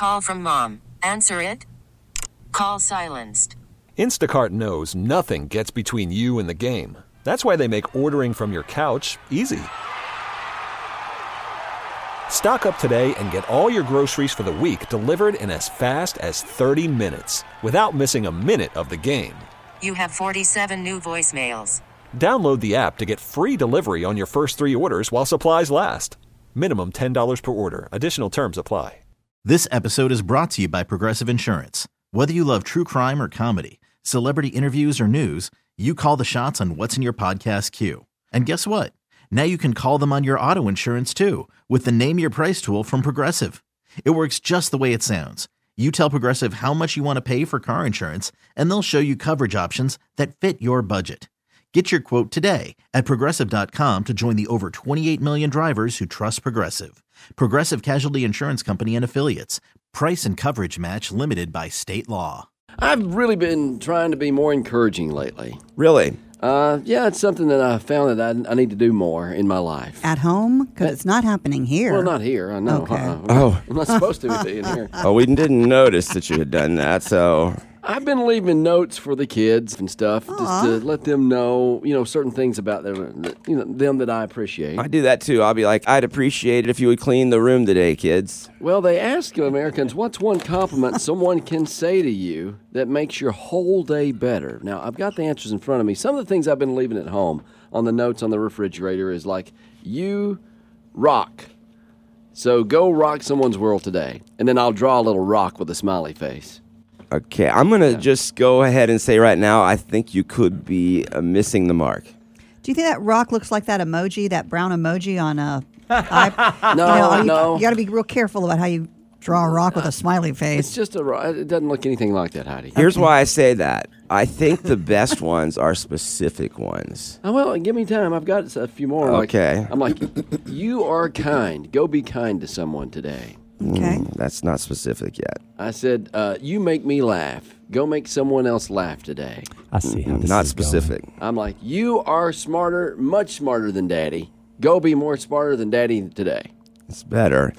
Call from mom. Answer it. Call silenced. Instacart knows nothing gets between you and the game. That's why they make ordering from your couch easy. Stock up today and get all your groceries for the week delivered in as fast as 30 minutes without missing a minute of the game. You have 47 new voicemails. Download the app to get free delivery on your first 3 orders while supplies last. Minimum $10 per order. Additional terms apply. This episode is brought to you by Progressive Insurance. Whether you love true crime or comedy, celebrity interviews or news, you call the shots on what's in your podcast queue. And guess what? Now you can call them on your auto insurance too with the Name Your Price tool from Progressive. It works just the way it sounds. You tell Progressive how much you want to pay for car insurance, and they'll show you coverage options that fit your budget. Get your quote today at Progressive.com to join the over 28 million drivers who trust Progressive. Progressive Casualty Insurance Company and Affiliates. Price and coverage match limited by state law. I've really been trying to be more encouraging lately. Really? Yeah, it's something that I found that I need to do more in my life. At home? Because it's not happening here. Well, not here, I know. Okay. I'm not supposed to be in here. Oh, we didn't notice that you had done that, so... I've been leaving notes for the kids and stuff just to let them know, certain things about them that I appreciate. I do that too. I'll be like, I'd appreciate it if you would clean the room today, kids. Well, they ask Americans, what's one compliment someone can say to you that makes your whole day better? Now, I've got the answers in front of me. Some of the things I've been leaving at home on the notes on the refrigerator is like, you rock. So go rock someone's world today. And then I'll draw a little rock with a smiley face. Okay, I'm going to just go ahead and say right now, I think you could be missing the mark. Do you think that rock looks like that emoji, that brown emoji on a... No. You got to be real careful about how you draw a rock with a smiley face. It's just a rock. It doesn't look anything like that, Heidi. Here's why I say that. I think the best ones are specific ones. Oh, well, give me time. I've got a few more. Okay. I'm like, you are kind. Go be kind to someone today. Okay. That's not specific yet. I said, you make me laugh. Go make someone else laugh today. I see how this Not is specific. going. I'm like, you are smarter, much smarter than Daddy. Go be more smarter than Daddy today. It's better.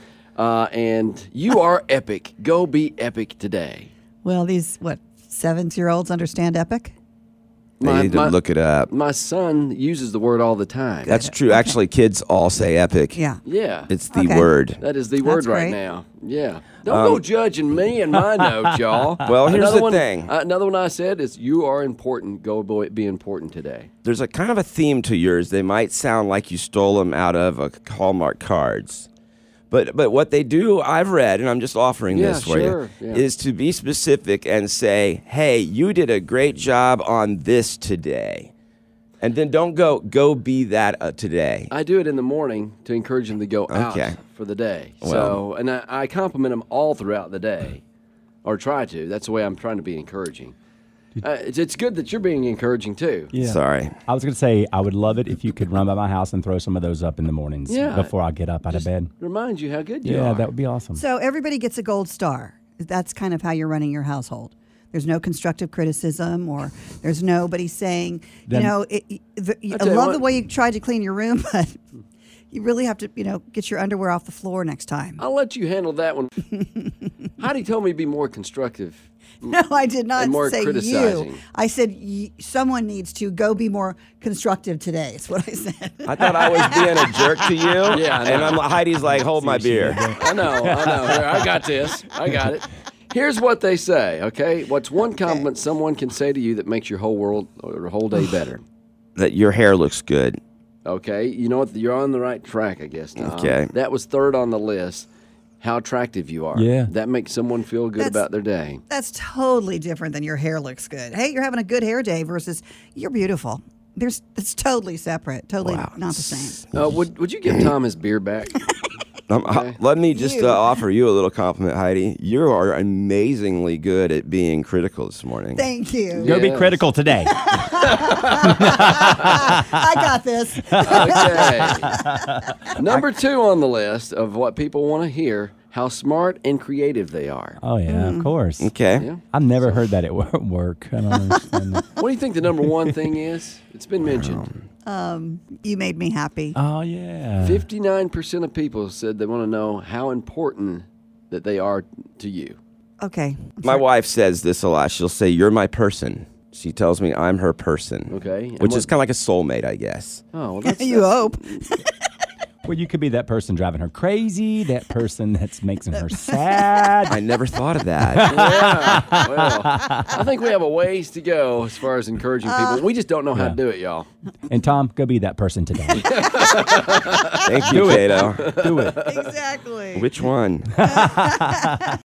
And you are epic. Go be epic today. Well, these, 7-year-olds understand epic? They need to look it up. My son uses the word all the time. That's true. Actually, kids all say epic. Yeah. Yeah. It's the word. That is the word right great. now. Yeah. Don't go judging me and my notes, y'all. Well, here's the thing. Another one I said is, you are important. Go be important today. There's a kind of a theme to yours. They might sound like you stole them out of a Hallmark cards. But what they do, I've read, and I'm just offering this for you, is to be specific and say, hey, you did a great job on this today. And then don't go be that today. I do it in the morning to encourage them to go out for the day. Well, and I compliment them all throughout the day, or try to. That's the way I'm trying to be encouraging. It's good that you're being encouraging, too. Yeah. Sorry. I was going to say, I would love it if you could run by my house and throw some of those up in the mornings before I get up out of bed. Remind you how good you are. Yeah, that would be awesome. So everybody gets a gold star. That's kind of how you're running your household. There's no constructive criticism, or there's nobody saying, I love the way you tried to clean your room, but you really have to, get your underwear off the floor next time. I'll let you handle that one. Heidi told me to be more constructive. No, I did not more say criticizing. you. I said someone needs to go be more constructive today. Is what I said. I thought I was being a jerk to you. Yeah, I know. And Heidi's like, hold my beer. I know. Here, I got this. I got it. Here's what they say, okay? What's one compliment someone can say to you that makes your whole world or whole day better? That your hair looks good. Okay, you know what? You're on the right track, I guess, Tom. Okay. That was third on the list. How attractive you are. Yeah. That makes someone feel good about their day. That's totally different than your hair looks good. Hey, you're having a good hair day versus you're beautiful. It's totally separate. Totally not the same. Would you give Tom his beer back? Okay. Let me just offer you a little compliment, Heidi. You are amazingly good at being critical this morning. Thank you. Go be critical today. I got this. Okay. Number 2 on the list of what people want to hear, how smart and creative they are. Oh, yeah, of course. Okay. Yeah. I've never heard that at work. I don't understand that. What do you think the number 1 thing is? It's been mentioned. You made me happy. Oh, yeah. 59% of people said they want to know how important that they are to you? Okay. My wife says this a lot. She'll say, "You're my person." She tells me I'm her person. Okay. Which is kind of like a soulmate, I guess. Oh, well, that's you hope. Well, you could be that person driving her crazy, that person that's making her sad. I never thought of that. Yeah, well, I think we have a ways to go as far as encouraging people. We just don't know how to do it, y'all. And Tom, go be that person today. Thank you, Cato. Do it. Exactly. Which one?